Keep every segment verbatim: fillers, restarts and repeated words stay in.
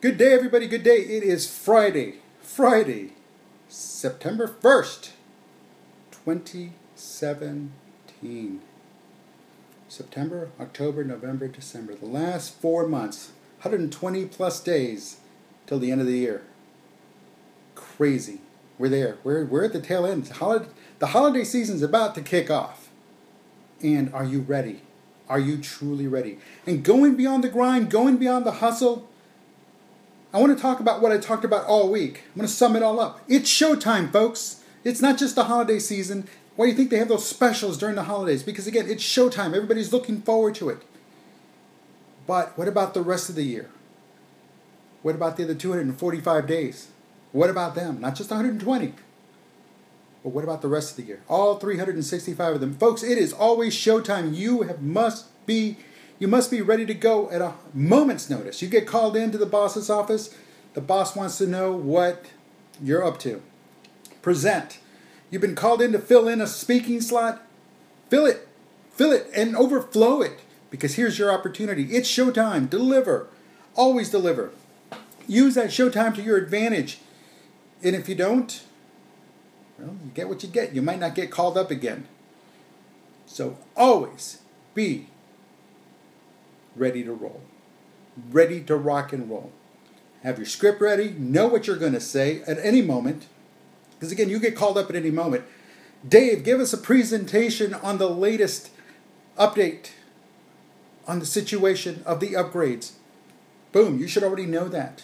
Good day, everybody. Good day. It is Friday. Friday, September first, twenty seventeen. September, October, November, December. The last four months. one hundred twenty plus days till the end of the year. Crazy. We're there. We're, we're at the tail end. The holiday, the holiday season's about to kick off. And are you ready? Are you truly ready? And going beyond the grind, going beyond the hustle, I want to talk about what I talked about all week. I'm going to sum it all up. It's showtime, folks. It's not just the holiday season. Why do you think they have those specials during the holidays? Because again, it's showtime. Everybody's looking forward to it. But what about the rest of the year? What about the other two hundred forty-five days? What about them? Not just one hundred twenty. But what about the rest of the year? All three hundred sixty-five of them. Folks, it is always showtime. You have must be You must be ready to go at a moment's notice. You get called into the boss's office. The boss wants to know what you're up to. Present. You've been called in to fill in a speaking slot. Fill it. Fill it and overflow it. Because here's your opportunity. It's showtime. Deliver. Always deliver. Use that showtime to your advantage. And if you don't, well, you get what you get. You might not get called up again. So always be ready to roll. Ready to rock and roll. Have your script ready. Know what you're going to say at any moment. Because again, you get called up at any moment. Dave, give us a presentation on the latest update on the situation of the upgrades. Boom, you should already know that.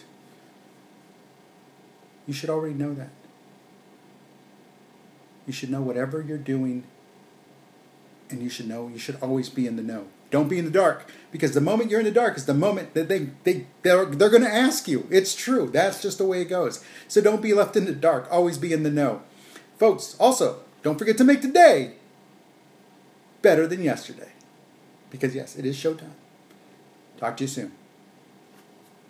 You should already know that. You should know whatever you're doing, and you should know, you should always be in the know. Don't be in the dark, because the moment you're in the dark is the moment that they, they, they're, they're going to ask you. It's true. That's just the way it goes. So don't be left in the dark. Always be in the know. Folks, also, don't forget to make today better than yesterday. Because yes, it is showtime. Talk to you soon.